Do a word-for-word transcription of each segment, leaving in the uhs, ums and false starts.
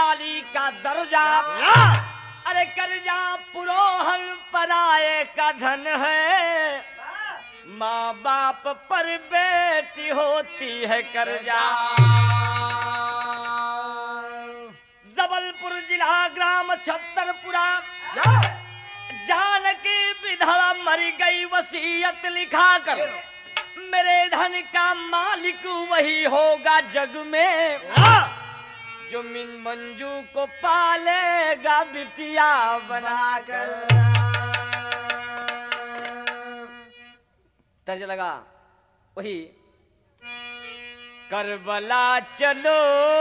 वाली का दर्जा, अरे कर्जा पुरोहन पराये का धन है, माँ बाप पर बेटी होती है कर्जा। जबलपुर जिला ग्राम छत्तरपुरा, जानकी विधवा मर गई वसीयत लिखा कर, मेरे धन का मालिक वही होगा जग में, जो मिन मंजू को पालेगा बिटिया बनाकर। तर्ज लगा वही, करबला चलो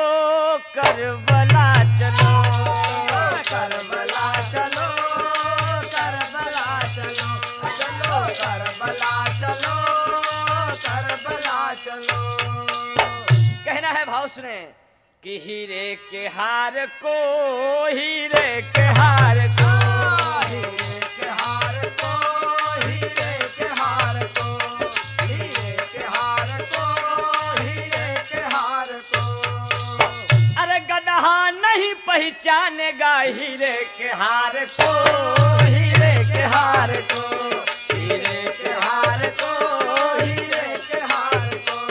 करबला चलो करबला चलो करबला चलो चलो करबला चलो करबला चलो। कहना है भाव सुने कि हीरे के हार को हीरे के हार को हीरे के हार को हीरे के हार को हीरे के हार को हीरे के हार को। अरे गदहा नहीं पहचानेगा हीरे के हार को हीरे के हार को हीरे के हार को हीरे के हार को।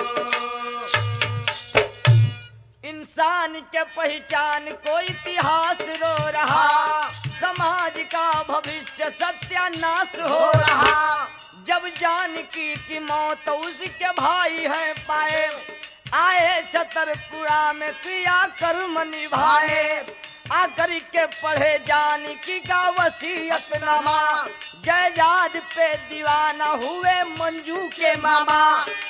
इंसान के पहचान को इतिहास रो रहा, समाज का भविष्य सत्यानाश हो रहा। जब जानकी की मौत उसके भाई है पाए, आए छतरपुरा में क्रिया कर्म निभाए, आकर के पढ़े जानकी का वसीयतनामा, जायदाद पे दीवाना हुए मंजू के मामा।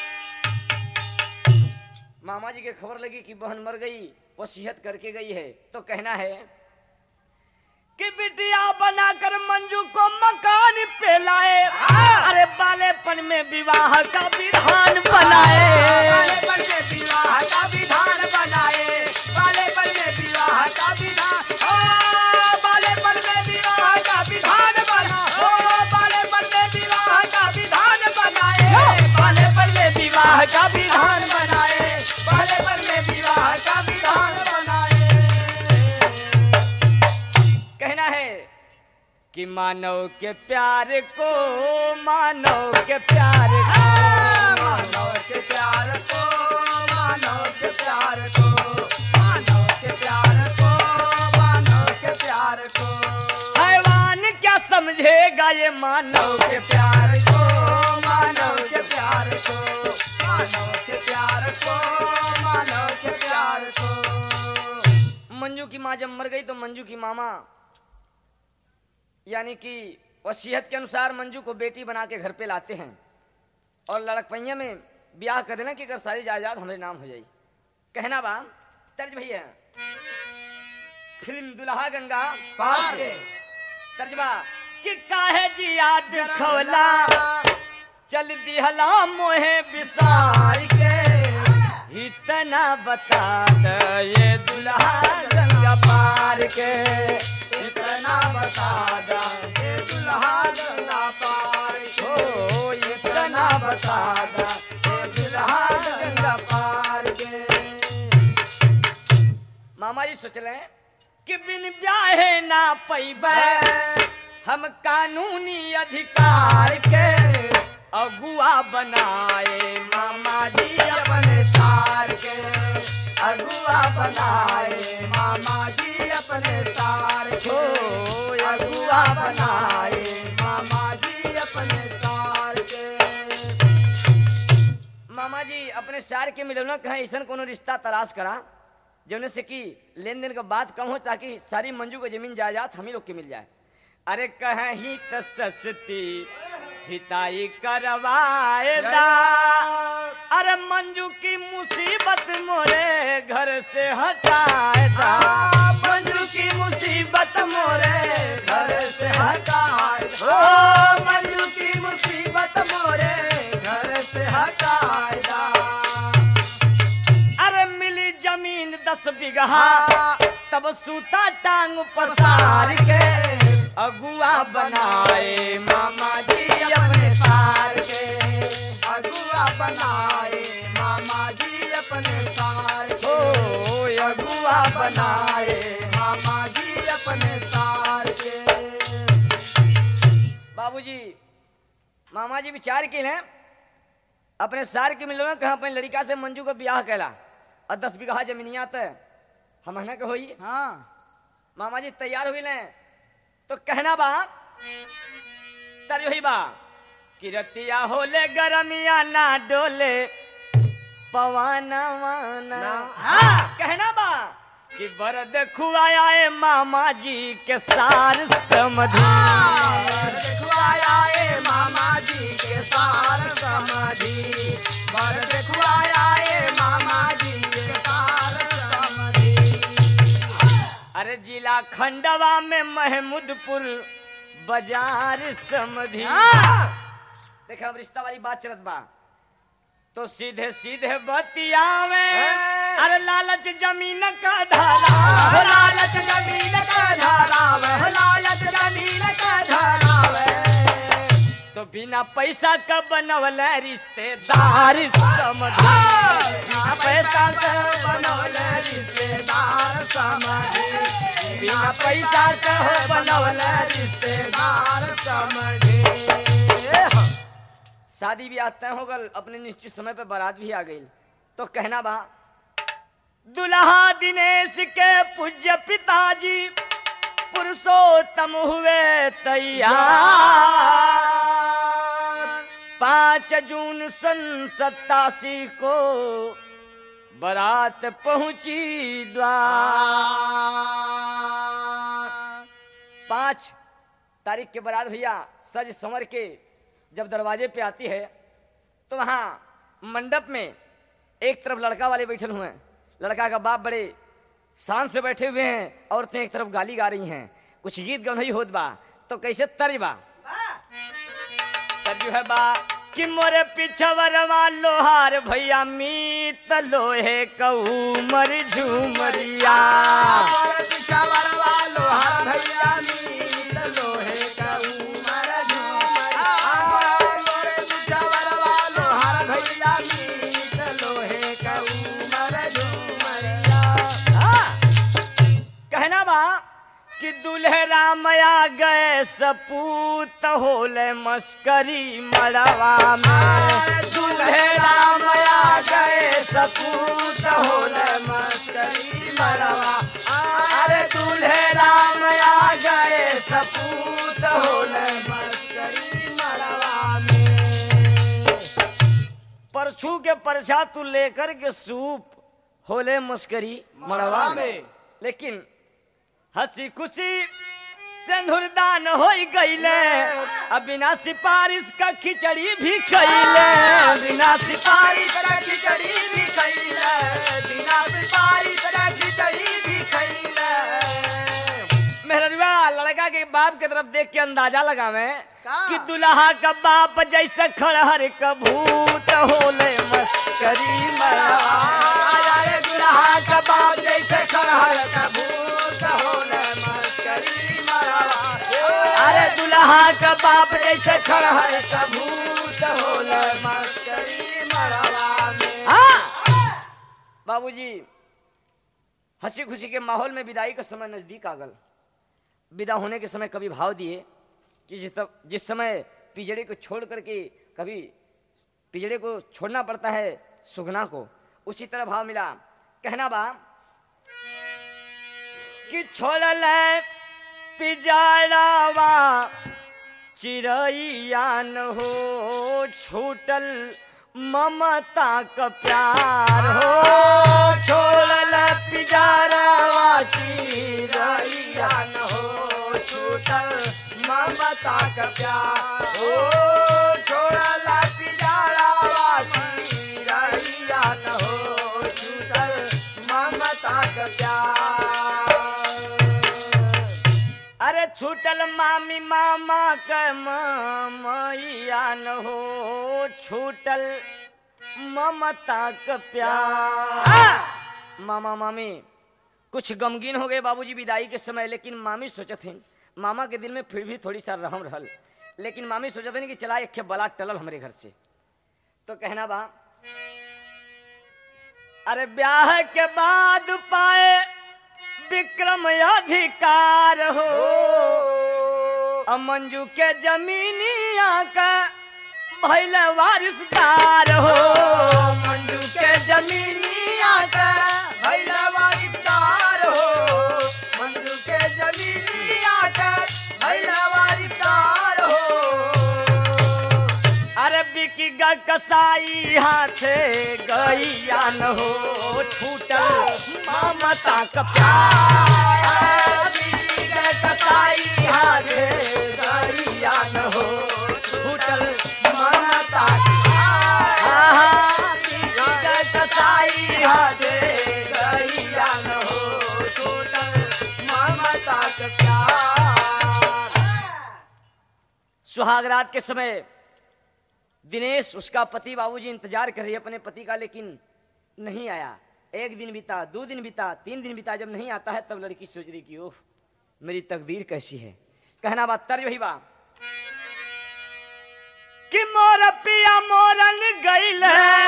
मामा जी के खबर लगी कि बहन मर गई, वसीयत करके गई है, तो कहना है कि बिटिया बनाकर मंजू को मकान पे लाए, अरे बालेपन में विवाह का विधान बनाए, बालेपन में विवाह का विधान बनाए, बालेपन में विवाह का विधान, ओ बालेपन में विवाह का विधान बना, ओ बालेपन में विवाह का विधान बनाए, बालेपन में विवाह का विधान बनाए, बालेपन में विवाह का विधान बनाए। कहना है कि मानव के प्यार को मानव के प्यार को मानव के प्यार को मानव के प्यार को मानव के प्यार को मानव के प्यार को। हैवान क्या समझेगा ये मानव के प्यार को मानव के प्यार को मानव के प्यार को मानव के प्यार को। मंजू की माँ जब मर गई तो मंजू की मामा यानी कि वसीयत के अनुसार मंजू को बेटी बना के घर पे लाते हैं और लड़कपैया में ब्याह कर देना कि अगर सारी जायदाद हमारे नाम हो जाए। कहना बा तर्ज भैया, फिल्म दुल्हा गंगा पास के तर्जबा कि काहे जिया दिखवला चल दिहला मोहे विसार के इतना बता द ये दुल्हा गंगा पार के, इतना बता दा ये दुल्हा गंगा पार ओ इतना बता दा ये दुल्हा गंगा पार के। मामा जी सोच लें कि बिन ब्याहे ना पैबे हम कानूनी अधिकार के अगुआ बनाए मामा जी अपने सार के अगुआ बनाए मामा जी अपने सार के अगुआ बनाए मामा जी अपने सार के। मामा जी अपने सार के मिलना कहें ऐसा कोनो रिश्ता तलाश करा जौने से कि लेन देन का बात कम हो ताकि सारी मंजू को जमीन जायदाद हम ही लोग के मिल जाए। अरे कहीं तो सस्ती हिताई करवाएदा, अरे मंजू की मुसीबत मोरे घर से हटाएदा, मंजू की मुसीबत मोरे घर से हटाए, ओ मंजू की मुसीबत मोरे घर से हटाएदा। अरे मिली जमीन दस बीघा तब सूता टांग पसार के अगुआ बनाए मामा जी अपने सार के अगुआ बनाए मामा जी अपने सार के ओ अगुआ बनाए बाबूजी मामा जी विचार के हैं अपने सार के मिलो कहा अपने लड़का से मंजू को ब्याह कैला और दस बीघा जमीनिया तय हम के होई। हाँ मामा जी तैयार हुई लें तो कहना बा तर यही बा किरतिया होले गरमिया ना डोले पवाना वाना। हाँ। कहना बा कि बरद खुआया है मामा जी के सार समझी। खुआया ए मामा जी के सार समझी बरद खुआया ए मामा जी के सार समझी। अरे जिला खंडवा में महमूदपुर बाजार समझी। देखे अब रिश्ता वाली बात चलत बा तो सीधे सीधे बतियावे अरे लालच जमीन का धारा हो लालच जमीन का धरावे हो लालच जमीन का धरावे तो बिना पैसा का बनवल रिश्तेदार समझी। बिना पैसा का बनवल रिश्तेदार समझी बिना पैसा का बनवल रिश्तेदार समझी। शादी ब्याह तय हो गल अपने निश्चित समय पे बारात भी आ गई तो कहना बा दुल्हा दिनेश के पूज्य पिताजी पुरुषोत्तम हुए तैयार। पाँच जून सन सत्तासी को बारात पहुंची द्वार। पाँच तारीख के बारात भैया सज संवर के जब दरवाजे पे आती है तो वहाँ मंडप में एक तरफ लड़का वाले बैठे हुए हैं, लड़का का बाप बड़े शान से बैठे हुए हैं, औरतें एक तरफ गाली गा रही हैं, कुछ गीत गौनई होत बा तो कैसे तर्ज बा तर्ज है बा कि मोरे पिछवरवा लोहार भैया मीत लोहे कऊमर झूमरिया। मोरे पिछवरवा लोहार भैया मीत लोहे कऊमर झूमरिया। मोरे पिछवरवा लोहार भैया मीत लोहे कऊमर झूमरिया। कहना बा कि दूल्हे रामया गए सपूत होले मस्करी मड़वा में। दूल्हे रामया गए सपूत होले मस्करी मड़वा। अरे दूल्हे रामया गए सपूत होले मस्करी मड़वा में। परछू के परछा तू लेकर के सूप होले मस्करी मड़वा में। लेकिन हंसी खुशी सिंदूरदान हो गईले अब बिना सिपारिश का खिचड़ी भी खैले। बिना सिपारिश का खिचड़ी भी खैले बिना सिपारिश का खिचड़ी भी खैले। मेहरवा लड़का के बाप के तरफ देख के अंदाजा लगावे का? कि दुल्हा का बाप जैसे खड़हर का भूत होले मस्करी मड़वा। अरे दुल्हा का बाप जैसे खड़हर का भूत होले मस्करी मड़वा। अरे दुल्हा का बाप जैसे खड़हर का भूत होले मस्करी मड़वा में। हाँ बाबूजी हंसी खुशी के माहौल में विदाई का समय नजदीक आ गल। विदा होने के समय कभी भाव दिए कि जिस जिस समय पिजड़े को छोड़ करके कभी पिजड़े को छोड़ना पड़ता है सुगना को, उसी तरह भाव मिला। कहना बा कि छोड़ ले पिजड़ावा चिड़ैया न हो छूटल ममता का प्यार हो। छोड़ल पिजड़ावा चिड़ैया न हो छूटल ममता का प्यार हो। छोड़ल पिजड़ावा चिड़ैया न हो छूटल ममता का प्यार। अरे छूटल मामी मामा का मैया न हो छूटल ममता का प्यार। मामा मामी कुछ गमगीन हो गए बाबूजी विदाई के समय, लेकिन मामी सोचत हन मामा के दिल में फिर भी थोड़ी सा रहम रहल, लेकिन मामी सोचत हन कि चला एक बला टलल हमारे घर से। तो कहना बा अरे ब्याह के बाद पाए विक्रम अधिकार हो मंजू के जमीनी जमीनिया का भइल वारिसदार हो मंजू के जमीनिया का भैला वारिसदार हो मंजू के जमीनिया का भैला वारिसदार हो अरे बिकी गा कसाई हाथे गैया न हो छूटल ममता का प्यार बिकी के कसाई हाथे गैया न हो छूटल ममता कसाई हाथे गैया न हो छूटल ममता का प्यार। सुहागरात के समय दिनेश उसका पति बाबूजी इंतजार कर रही है अपने पति का, लेकिन नहीं आया। एक दिन बीता, दो दिन बीता, तीन दिन बीता, जब नहीं आता है तब लड़की सोच रही कि ओह मेरी तकदीर कैसी है। कहना बात तर्ज वही बा कि मोर पिया मोरन गइल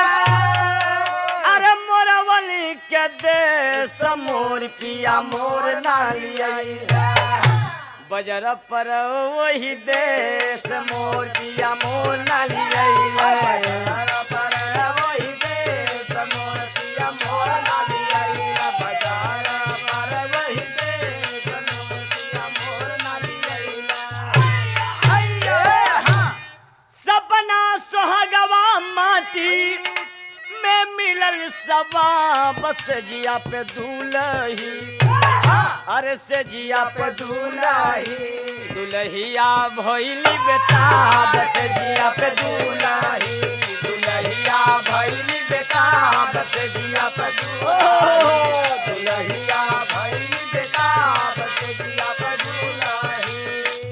अरे मोरवली के देश मोर पिया मोर नाली बजर पर वही देश मोर पिया मोर नाली पर वही देश मोर पिया मोर नाली आइला बाजार पर वही देश मोर पिया मोर नाली आइला अइये हां सपना सोहगवा माटी में मिलल सबा बस जिया पे दूल्ही अरे से जिया पे दुलाही दुल्हिया भइली बेटा बस जिया पे दुलाही दुलहिया भइली बेटा बस जिया पे दुलहिया भइली बेटा बस जिया पे दुलाही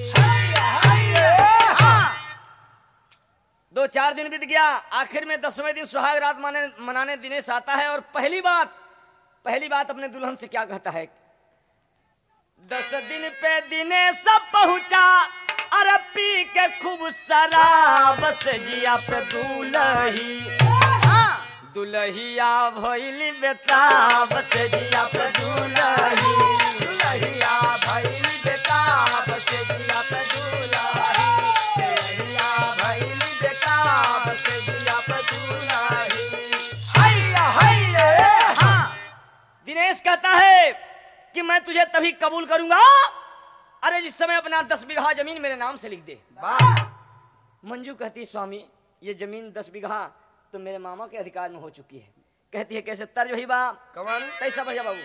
अइये हां दो चार दिन बीत गया। आखिर में दसवें दिन सुहाग रात माने मनाने दिनेश आता है और पहली बात पहली बात अपने दुल्हन से क्या कहता है। दस दिन पे दिनेश पहुंचा अरे पी के खूब शराब से जिया पे दूल्ही दुल्हिया भइली बेटा बस जिया पे दुलाही दुलहिया भइली बेटा बस जिया पे दुलाही दुलहिया भइली बेटा बस जिया पे दुलाही हैया हैया हां दिनेश कहता है कि मैं तुझे तभी कबूल करूंगा अरे जिस समय अपना दस बीघा जमीन मेरे नाम से लिख दे। वाह मंजू कहती है स्वामी ये जमीन दस बीघा तो मेरे मामा के अधिकार में हो चुकी है। कहती है कैसे तर्ज वही बा कमल कैसा भैया बाबू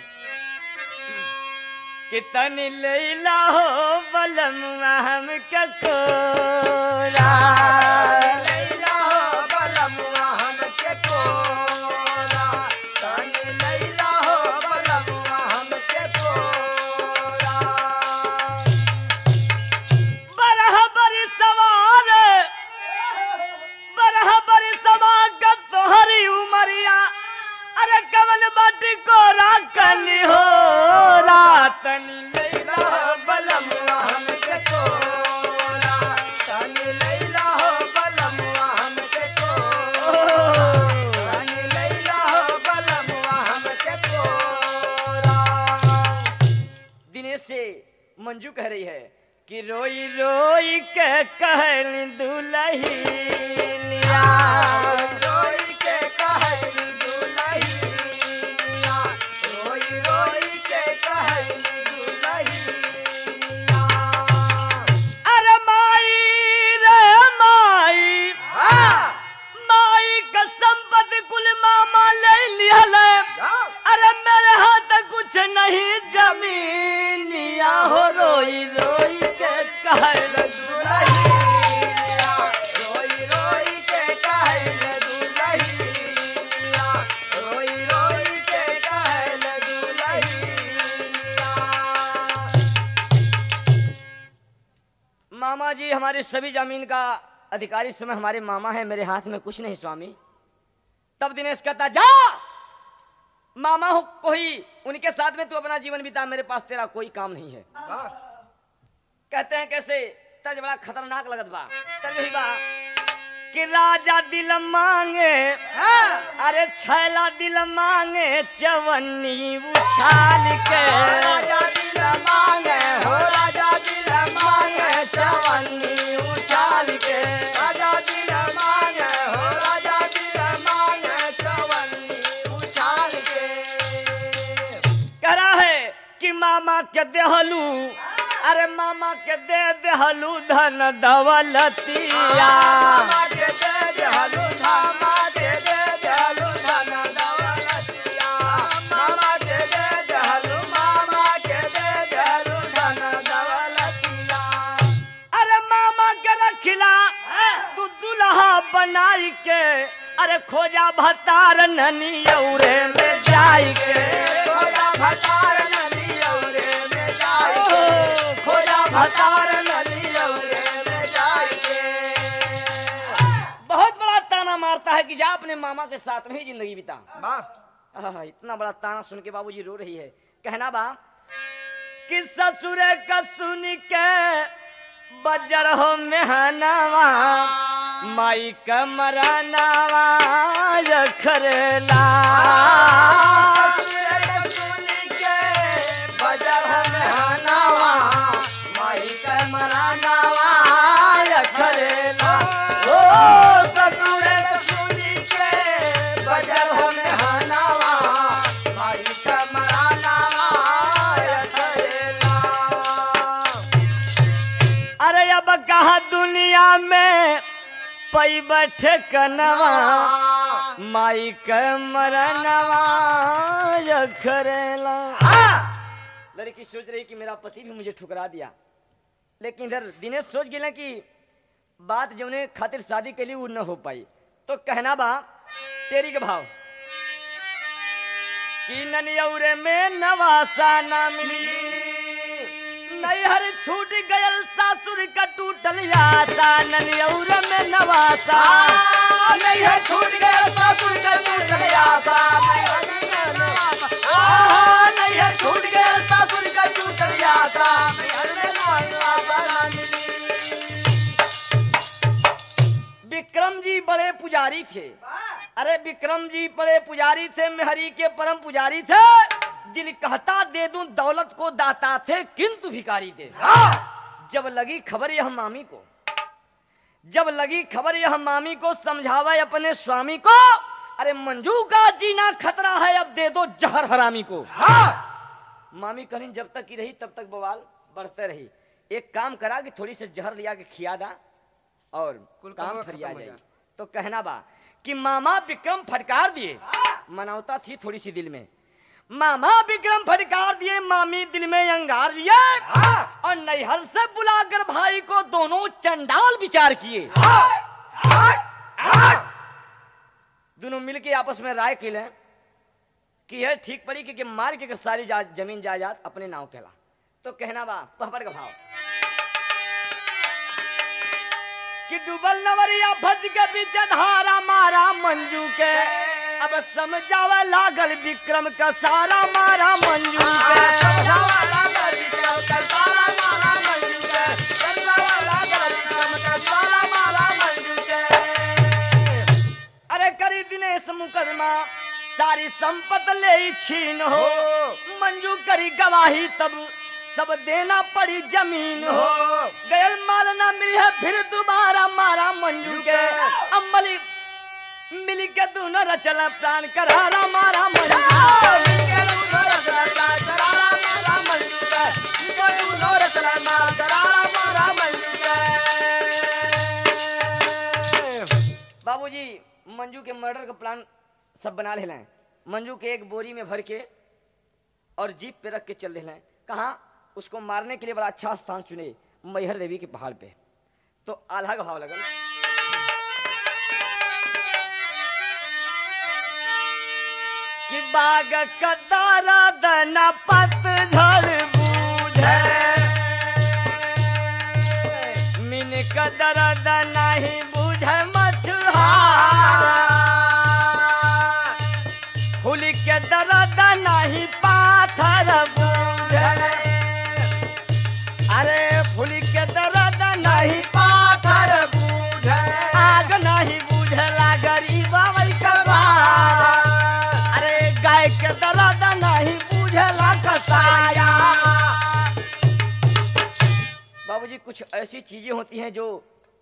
कितनी लैला हो बलम हम ककोरा लैला हो बलमुआ हमके कोरा तनी लैला हो बलमुआ हमके कोरा बरह बरी सवार बरह बरी सवार का तोहरी उमरिया अरे कवन बाटी को राखली हो रातनी लैला हो बलमुआ हमके कोरा तनी लैला हो बलमुआ हमके कोरा तनी लैला हो बलमुआ हमके कोरा। दिनेश से मंजू कह रही है कि रोई रोई के कहली दुल्हिया रोई के कहली दुल्हिया रोई रोई के कहली दुल्हिया अरे माई रे माई हाँ माई का संपत्ति कुल मामा ले लिहल अरे मेरे हाथ कुछ नहीं जमीनिया हो रोई रोई के कहल दुल्हिया रोई रोई के कहल दुल्हिया रोई रोई के कहल दुल्हिया। मामा जी हमारी सभी जमीन का अधिकारी इस समय हमारे मामा है, मेरे हाथ में कुछ नहीं स्वामी। तब दिनेश कहता जा मामा हो कोई उनके साथ में तू अपना जीवन बिता, मेरे पास तेरा कोई काम नहीं है। कहते हैं कैसे तज बड़ा खतरनाक लगत बा तज वही बा कि राजा दिल मांगे अरे छैला दिल मांगे चवन्नी उछाल के राजा दिल मांगे हो राजा दिल मांगे चवन्नी उछाल के राजा दिल मांगे हो राजा दिल मांगे चवन्नी उछाल के कह रहा है कि मामा के देहलू अरे मामा के दे देहलू धन दौलतिया मामा के दे देहलू मामा के दे देहलू धन दौलतिया मामा के दे देहलू मामा के दे देहलू धन दौलतिया अरे मामा के रखिला तू दुल्हा बनाई के अरे खोजा भतार ननी औरे में जाई के खोजा भतार नदी औरे में जाई के खोजा भतार नदी औरे में जाई के बहुत बड़ा ताना मारता है कि जा अपने मामा के साथ में ही जिंदगी बिता। वाह आहा, इतना बड़ा ताना सुन के बाबूजी रो रही है। कहना बा कि ससुरे का सुन के बजर हो मेहनावा माई का मरानावा खरेला सुन के बजर में हनावा माई के मरानावा खरेला ओ ससुर सुन के बजर में हनावा माई के मरानावा खरेला अरे अब कहा दुनिया में पई बैठे कनवा माई के मरनवा खरेला। लड़की सोच रही कि मेरा पति भी मुझे ठुकरा दिया, लेकिन इधर दिनेश सोच गए कि बात जौने खातिर शादी के लिए वो न हो पाई। तो कहना बा तेरी के भाव कि ननियौरे में नवासा ना मिली नैहर छूट गयल सासुर का टूटल आशा ननियौरे में नवासा नहीं है छूट गया ससुर का टूटल आशा नहीं है छूट गया ससुर का टूटल आशा विक्रम जी बड़े पुजारी थे। अरे विक्रम जी बड़े पुजारी थे, मेहरी के परम पुजारी थे। दिल कहता दे दूं दौलत को दाता थे किंतु भिखारी थे। जब लगी खबर यह मामी को जब लगी खबर यह मामी को समझावा अपने स्वामी को अरे मंजू का जीना खतरा है अब दे दो जहर हरामी को। मामी कहीं जब तक की रही तब तक बवाल बढ़ते रही। एक काम करा कि थोड़ी सी जहर लिया के खिया दा और काम फरिया जाए। तो कहना बा कि मामा विक्रम फटकार दिए, मनावता थी थोड़ी सी दिल में। मामा विक्रम फटकार दिए, मामी दिल में अंगार लिए और नैहर से बुलाकर भाई को दोनों चंडाल विचार किए। दोनों मिलके आपस में राय की लें कि यह ठीक पड़ी कि, कि मार के सारी जा, जमीन जायदाद अपने नाव कहला। तो कहना बा पहपड़ का भाव कि डूबल नवरिया भज के बीच धारा मारा मंजू के अब समझावा लागल विक्रम का सारा मारा मंजू के। अरे करी दिनेश मुकदमा सारी संपत ले छीन हो मंजू करी गवाही तब सब देना पड़ी जमीन हो गयल माल ना मिली है फिर दोबारा मारा मंजू के अम्मली मिली के दोनों रचना प्राण करारा मारा मंजू बाबूजी मंजू के मर्डर का प्लान सब बना ले लें। मंजू के एक बोरी में भर के और जीप पे रख के चल देना। कहाँ उसको मारने के लिए बड़ा अच्छा स्थान चुने, मैहर देवी के पहाड़ पे। तो आल्हा का भाव लगल कि बाग कतारा दना पतझड़ बूझे मिन कदर दना ही बूझे मछुहा फूल के दर्द नहीं पाथर बूझे अरे फूल के दर्द नहीं पाथर बूझे आग नहीं बूझला गरीब अरे गाय के दर्द नहीं बूझला कसा कुछ ऐसी चीजें होती हैं जो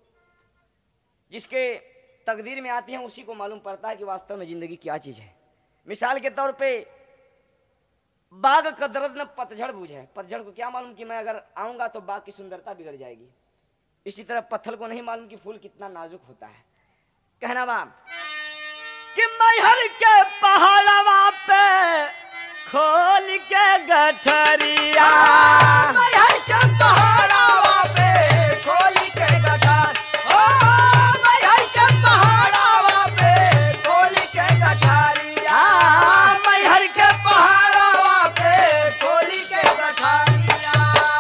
जिसके तकदीर में आती हैं उसी को मालूम पड़ता है कि वास्तव में जिंदगी क्या चीज है। मिसाल के तौर पे बाग का दर्द न पतझड़ बूझे, पतझड़ को क्या मालूम कि मैं अगर आऊंगा तो बाग की सुंदरता बिगड़ जाएगी। इसी तरह पत्थर को नहीं मालूम कि फूल कितना नाजुक होता है। कहना बा कि मैहर के पहाड़वा पे खोल के गठरिया, मैहर के पहाड़वा पे खोल के गठर, ओ मैहर के पहाड़वा पे खोल के गठरिया, मैहर के पहाड़वा पे खोल के गठरिया।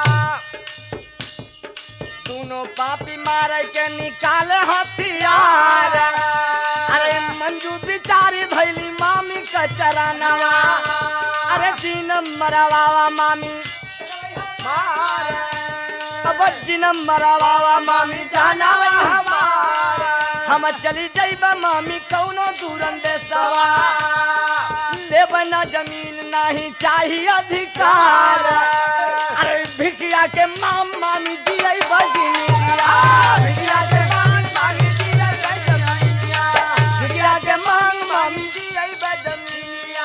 दोनों पापी मारे के निकाले हथियार, अरे मंजू बिचारी धैली मामी का चरानवा, अरे तीन मरवावा मामी मार अब जिनम मरवावा मामी मामी जानवा हमारा, हम चली जाइबा मामी कौनो दूरन देसवा, लेबना जमीन नहीं चाहिए अधिकार, अरे भिखिया के माम मामी जियै बजनिया, भिखिया के मांग मांगी जिया बजनिया, भिखिया के मांग मामी। जिया बजनिया।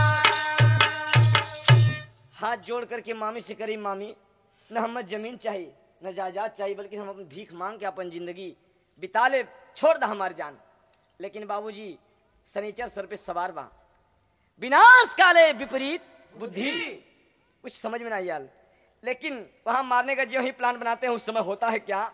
हाथ जोड़ करके मामी से करी मामी न हमें जमीन चाहिए न जायदाद चाहिए, बल्कि हम अपनी भीख मांग के अपन जिंदगी बिता ले, छोड़ दा हमारी जान। लेकिन बाबूजी सनीचर सर पे सवार बा, विनाश काले विपरीत बुद्धि, कुछ समझ में नहीं आयल। लेकिन वहां मारने का जो ही प्लान बनाते हैं उस समय होता है क्या,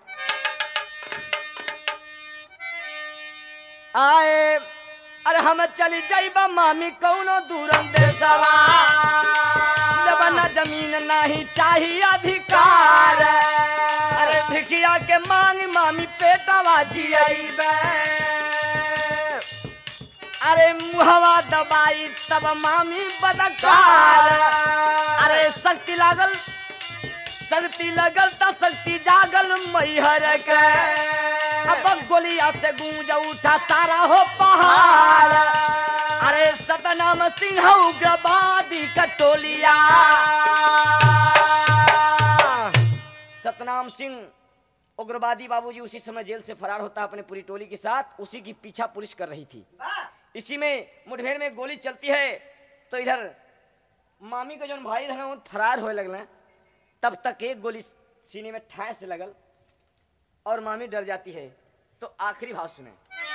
आए अरे हम चली जाइबा मामी कौनो दूरन देसवा, लेबना जमीन नहीं चाहिए अधिकार, अरे भिखिया के मांग मामी पेटवा जिया, अरे मुहवा दबाई तब मामी बदकार, अरे शक्ति लागल शक्ति लगल त शक्ति जागल मैहर के, अब गोलिया से गूंज उठा सारा हो पहाड़, अरे सतनाम सिंह उग्रवादी का टोलिया, सतनाम सिंह उग्रवादी बाबूजी उसी समय जेल से फरार होता अपने पूरी टोली के साथ, उसी की पीछा पुलिस कर रही थी। इसी में मुठभेड़ में गोली चलती है तो इधर मामी का जो भाई रहे वो फरार होने लगल, तब तक एक गोली सीने में ठाए से लगल और मामी डर जाती है। तो आखिरी भाव सुने,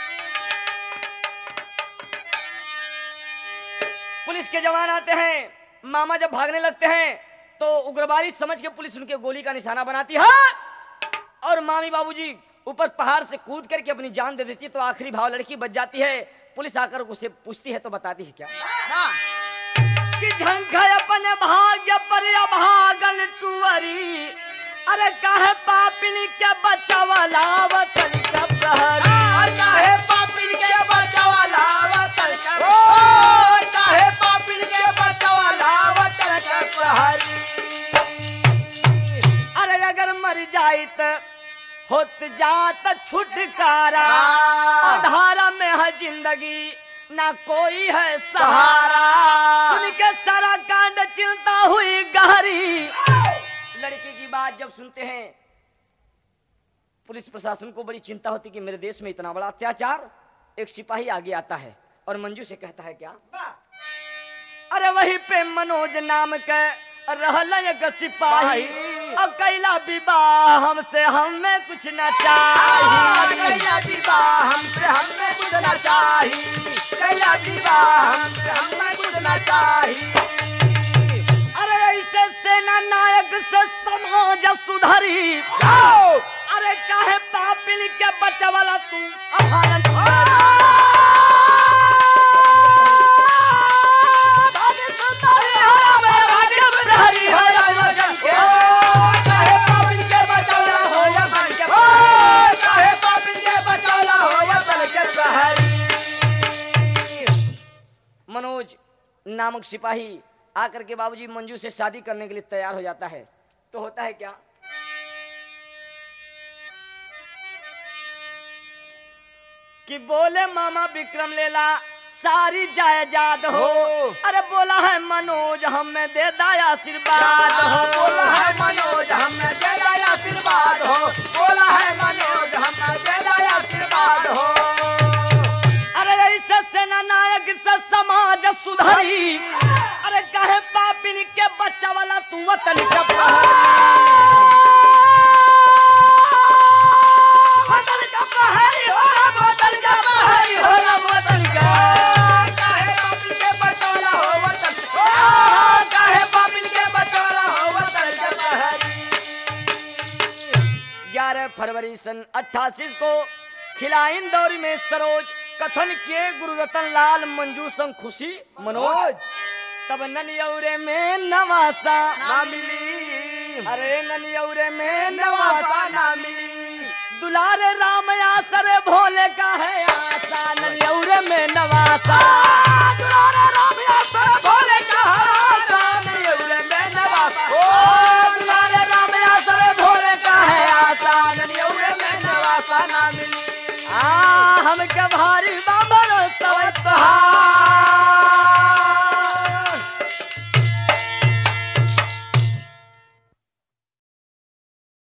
पुलिस के जवान आते हैं, मामा जब भागने लगते हैं तो उग्रवादी समझ के पुलिस उनके गोली का निशाना बनाती है और मामी बाबूजी ऊपर पहाड़ से कूद करके अपनी जान दे देती है। तो आखिरी भाव लड़की बच जाती है। पुलिस आकर उसे पूछती है तो बताती है क्या कि झंखा अपने भाग्य पर अभागन टुअरी, अरे काहे पापिनी के बच्चा वाला वतन का प्रहरी, काहे पापिन के बचावाला वतन का, ओ काहे पापिन के बचावाला वतन का प्रहरी, अरे अगर मर जाई त होत जात छुटकारा, अधारा में है जिंदगी ना कोई है सहारा, सुन के सारा कांड चिंता हुई गहरी। लड़के की बात जब सुनते हैं पुलिस प्रशासन को बड़ी चिंता होती कि मेरे देश में इतना बड़ा अत्याचार। एक सिपाही आगे आता है और मंजू से कहता है क्या, अरे वहीं पे मनोज नाम के रहल एक सिपाही, अब कैला विवाह हमसे हमें कुछ न चाहिए, कैला विवाह हमसे हमें कुछ न चाहिए, कैला विवाह हमसे हमें कुछ न चाहिए। अरे ऐसे सेना नायक से समाज सुधरी जाओ, अरे काहे पापिल के बच्चा वाला तू अभागन मनोज नामक सिपाही आकर के बाबूजी मंजू से शादी करने के लिए तैयार हो जाता है। तो होता है क्या कि बोले मामा विक्रम लेला सारी जायदाद हो। हो। अरे बोला है मनोज हमें दे दाया आशीर्वाद हो। बोला है मनोज हमने दे दिया आशीर्वाद हो। बोला है मनोज हमने दे दिया आशीर्वाद हो। अरे ऐसे सेना नायक से समाज सुधारी। अरे कहे पापिन के बच्चा वाला तू वतन के वतन का प्रहरी हो रे वतन का प्रहरी हो रे वतन का। काहे पापिन के बचौला हो वतन। ओ काहे पापिन के बचौला हो वतन के प्रहरी। ग्यारह फरवरी सन अट्ठासी को खिला इंदौर में सरोज कथन किए गुरु रतन लाल मंजू संग खुशी मनोज। तब ननियौरे में नवासा ना मिली। अरे ननियौरे में नवासा नवासा ना मिली। दुलारे राम आसर भोले का है आशा। ननियौरे में नवासा दुलारे राम आसर भोले का है आशा। ननियौरे में नवासा। ओ दुलारे राम आसर भोले का है आशा। ननियौरे में नवासा ना मिली। आ हम के भारी बाबा